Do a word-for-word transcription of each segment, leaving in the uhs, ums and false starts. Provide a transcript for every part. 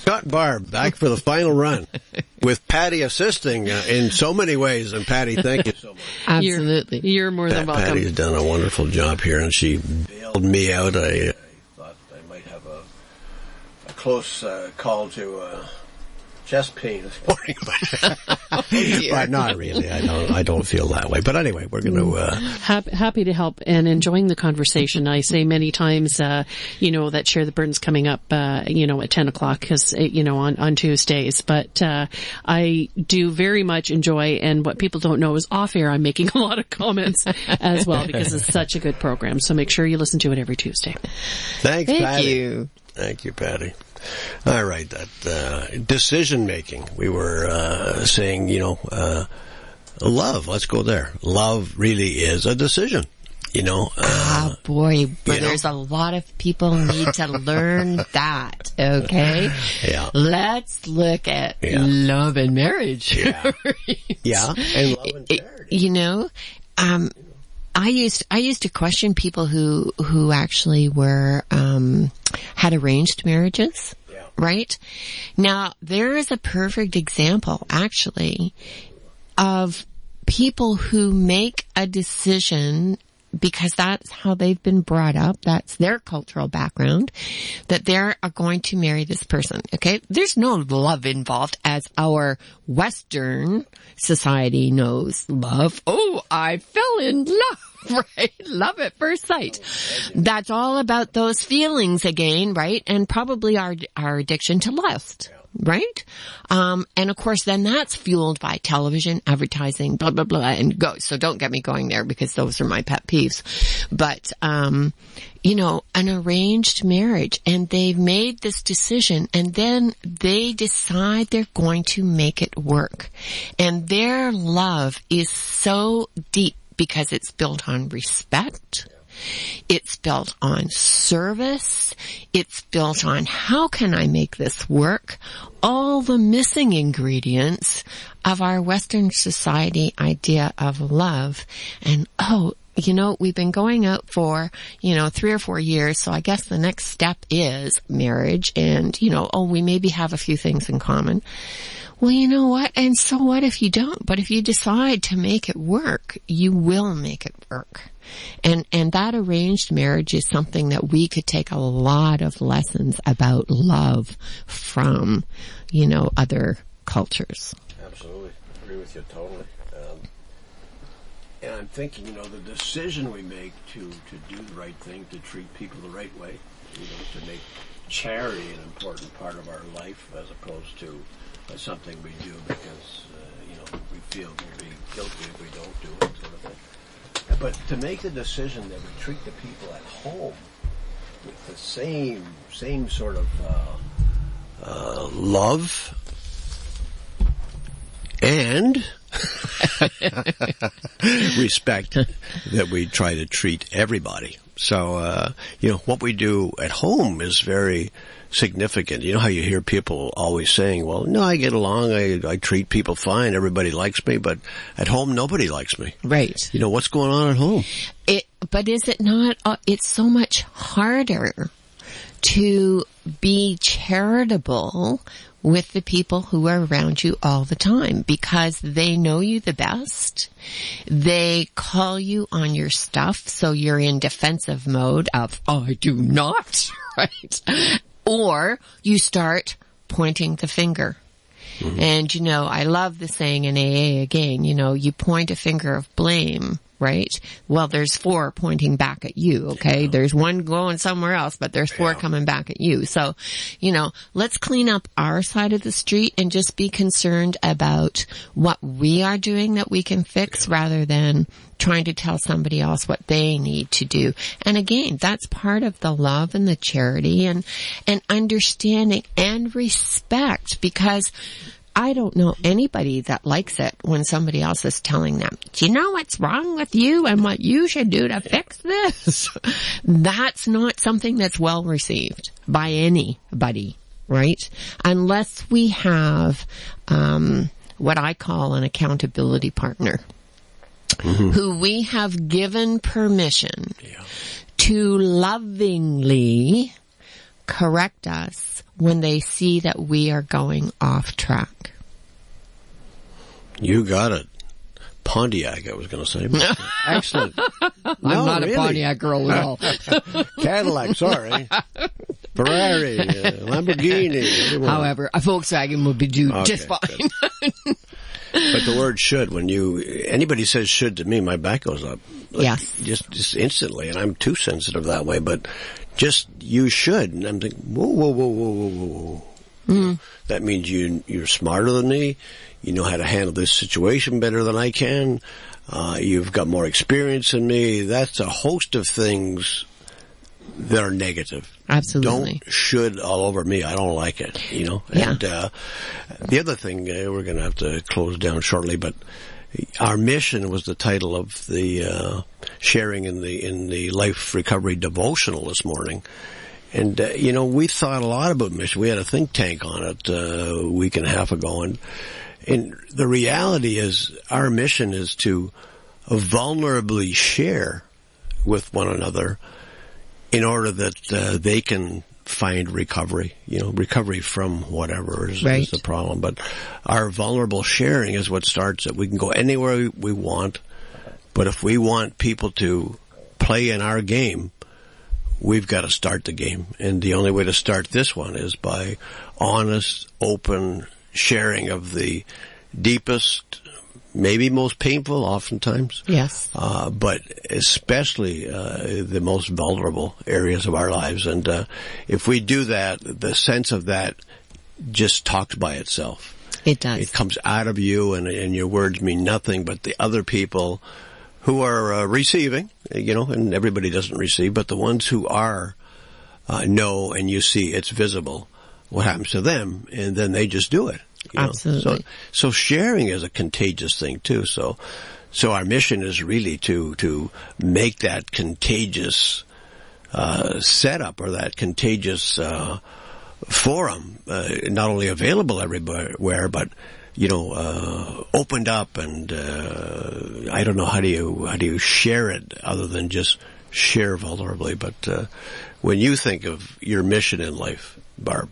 Scott Barb back for the final run with Patty assisting uh, in so many ways. And Patty, thank you so much. Absolutely. You're, you're more than Pat, welcome. Patty's done a wonderful job here, and she bailed me out. I, I thought I might have a, a close uh, call to uh, chest pain this morning, but, oh, but not really. I don't. I don't feel that way. But anyway, we're going to uh, happy, happy to help and enjoying the conversation. I say many times, uh, you know, that Share the Burden's coming up, uh, you know, at ten o'clock, because you know on on Tuesdays. But uh, I do very much enjoy, and what people don't know is off air, I'm making a lot of comments as well because it's such a good program. So make sure you listen to it every Tuesday. Thanks, Thank Patty. you. Thank you, Patty. All right, that uh, decision making. We were uh, saying, you know, uh, love. Let's go there. Love really is a decision. You know. Uh, ah, boy, but you know? there's a lot of people need to learn that. Okay. Yeah. Let's look at yeah. love and marriage. Yeah. yeah. And love and charity. You know, um. I used I used to question people who who actually were um had arranged marriages, yeah. right? Now there is a perfect example actually of people who make a decision because that's how they've been brought up, that's their cultural background, that they are going to marry this person, okay? There's no love involved as our Western society knows love. Oh, I fell in love, right? Love at first sight. That's all about those feelings again, right? And probably our, our addiction to lust. Right? Um, and of course then that's fueled by television, advertising, blah, blah, blah, and go. So don't get me going there because those are my pet peeves. But, um, you know, an arranged marriage and they've made this decision and then they decide they're going to make it work. And their love is so deep because it's built on respect. It's built on service. It's built on how can I make this work? All the missing ingredients of our Western society idea of love. And oh, you know, we've been going out for, you know, three or four years. So I guess the next step is marriage. And, you know, oh, we maybe have a few things in common. Well, you know what? And so what if you don't? But if you decide to make it work, you will make it work. And, and that arranged marriage is something that we could take a lot of lessons about love from, you know, other cultures. Absolutely. I agree with you totally. Um, and I'm thinking, you know, the decision we make to, to do the right thing, to treat people the right way, you know, to make charity an important part of our life as opposed to uh, something we do because, uh, you know, we feel we'll be guilty if we don't do it, sort of thing. But to make the decision that we treat the people at home with the same same sort of uh, uh, love and respect that we try to treat everybody. So, uh, you know, what we do at home is very significant. You know how you hear people always saying, well, no, I get along, I, I treat people fine, everybody likes me, but at home nobody likes me. Right. You know, what's going on at home? It, but is it not, uh, it's so much harder to be charitable with the people who are around you all the time because they know you the best. They call you on your stuff, so you're in defensive mode of, oh, I do not, right? Or you start pointing the finger. Mm-hmm. And, you know, I love the saying in A A again, you know, you point a finger of blame, right? Well, there's four pointing back at you, okay? Yeah. There's one going somewhere else, but there's four yeah. coming back at you. So, you know, let's clean up our side of the street and just be concerned about what we are doing that we can fix yeah. rather than trying to tell somebody else what they need to do. And again, that's part of the love and the charity and, and understanding and respect because I don't know anybody that likes it when somebody else is telling them, do you know what's wrong with you and what you should do to fix this? That's not something that's well received by anybody, right? Unless we have, um, what I call an accountability partner. Mm-hmm. Who we have given permission yeah. to lovingly correct us when they see that we are going off track. You got it. Pontiac, I was going to say. Excellent. I'm no, not really. a Pontiac girl at all. Cadillac, sorry. Ferrari, uh, Lamborghini. However, a Volkswagen would be do okay, just fine. But the word should, when you, anybody says should to me, my back goes up. Like, yes. Just, just instantly, and I'm too sensitive that way, but just, you should, and I'm thinking, whoa, whoa, whoa, whoa, whoa, whoa. Mm. That means you, you're smarter than me. You know how to handle this situation better than I can. Uh, you've got more experience than me. That's a host of things that are negative. Absolutely. Don't should all over me. I don't like it, you know. Yeah. And uh, the other thing, uh, we're going to have to close down shortly, but our mission was the title of the uh, sharing in the in the Life Recovery devotional this morning. And, uh, you know, we thought a lot about mission. We had a think tank on it uh, a week and a half ago, and And the reality is our mission is to vulnerably share with one another in order that uh, they can find recovery, you know, recovery from whatever is, right. is the problem. But our vulnerable sharing is what starts it. We can go anywhere we want, but if we want people to play in our game, we've got to start the game. And the only way to start this one is by honest, open sharing of the deepest, maybe most painful oftentimes. Yes. Uh, but especially, uh, the most vulnerable areas of our lives. And, uh, if we do that, the sense of that just talks by itself. It does. It comes out of you, and, and your words mean nothing, but the other people who are uh, receiving, you know, and everybody doesn't receive, but the ones who are, uh, know, and you see it's visible what happens to them, and then they just do it. You know? Absolutely. So, so sharing is a contagious thing too. So, so our mission is really to, to make that contagious, uh, setup or that contagious, uh, forum, uh, not only available everywhere, but, you know, uh, opened up and, uh, I don't know how do you, how do you share it other than just share vulnerably. But, uh, when you think of your mission in life, Barb,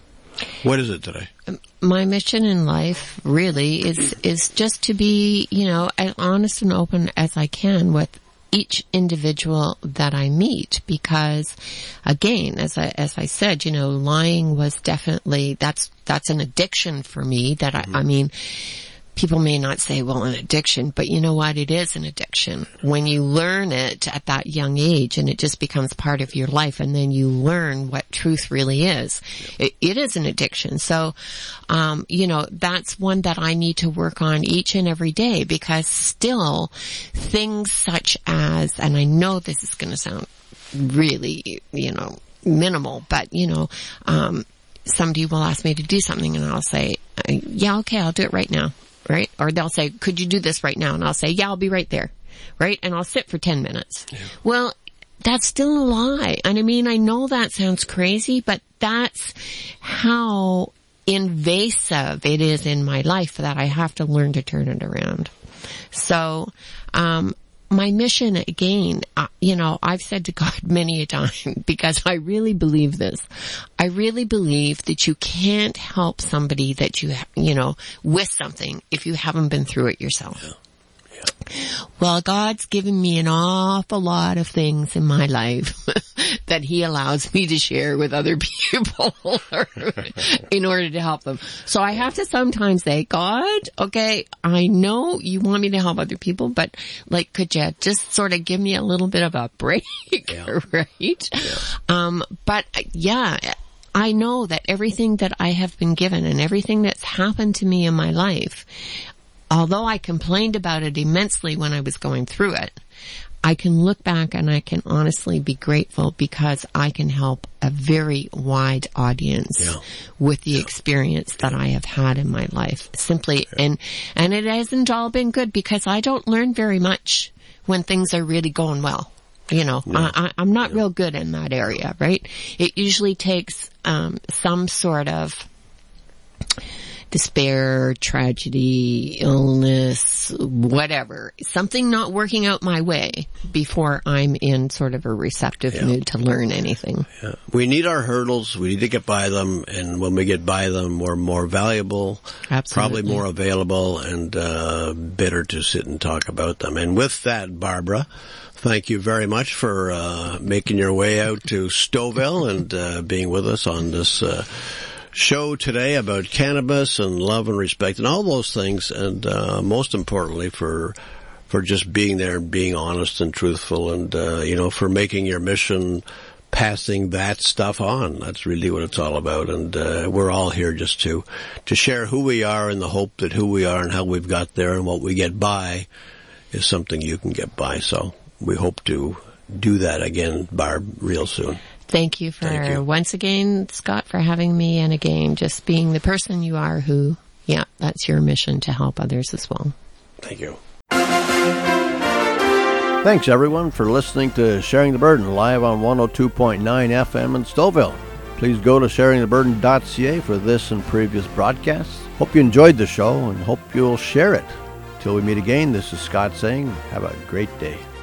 what is it today? My mission in life really is, is just to be, you know, as honest and open as I can with each individual that I meet, because again, as I, as I said, you know, lying was definitely, that's, that's an addiction for me that I, mm-hmm. I mean, people may not say, well, an addiction, but you know what? It is an addiction. When you learn it at that young age and it just becomes part of your life, and then you learn what truth really is, it, it is an addiction. So, um, you know, that's one that I need to work on each and every day, because still things such as, and I know this is going to sound really, you know, minimal, but you know, um, somebody will ask me to do something and I'll say, yeah, okay, I'll do it right now. Right? Or they'll say, could you do this right now? And I'll say, yeah, I'll be right there. Right? And I'll sit for ten minutes. Yeah. Well, that's still a lie. And I mean, I know that sounds crazy, but that's how invasive it is in my life that I have to learn to turn it around. So, um, my mission again, uh, you know, I've said to God many a time, because I really believe this. I really believe that you can't help somebody that you, you know, with something if you haven't been through it yourself. Yeah. Yeah. Well, God's given me an awful lot of things in my life that He allows me to share with other people in order to help them. So I have to sometimes say, God, okay, I know you want me to help other people, but like, could you just sort of give me a little bit of a break, yeah. right? Yeah. Um, but yeah, I know that everything that I have been given and everything that's happened to me in my life, although I complained about it immensely when I was going through it, I can look back and I can honestly be grateful because I can help a very wide audience yeah. with the yeah. experience that I have had in my life. Simply, yeah. and, and it hasn't all been good because I don't learn very much when things are really going well. You know, no. I, I'm not no. real good in that area, right? It usually takes, um, some sort of despair, tragedy, illness, whatever, something not working out my way before I'm in sort of a receptive Yeah. mood to learn anything. Yeah. We need our hurdles. We need to get by them. And when we get by them, we're more valuable, Absolutely. probably more available, and uh, better to sit and talk about them. And with that, Barbara, thank you very much for uh, making your way out to Stouffville and uh, being with us on this uh, show today about cannabis and love and respect and all those things. And uh, most importantly, for for just being there and being honest and truthful, and uh, you know, for making your mission passing that stuff on. That's really what it's all about. And uh, we're all here just to to share who we are in the hope that who we are and how we've got there and what we get by is something you can get by. So we hope to do that again, Barb, real soon. Thank you for, Thank you. once again, Scott, for having me, and again, just being the person you are who, yeah, that's your mission, to help others as well. Thank you. Thanks, everyone, for listening to Sharing the Burden live on one oh two point nine F M in Stouffville. Please go to sharing the burden dot c a for this and previous broadcasts. Hope you enjoyed the show and hope you'll share it. Till we meet again, this is Scott saying, have a great day.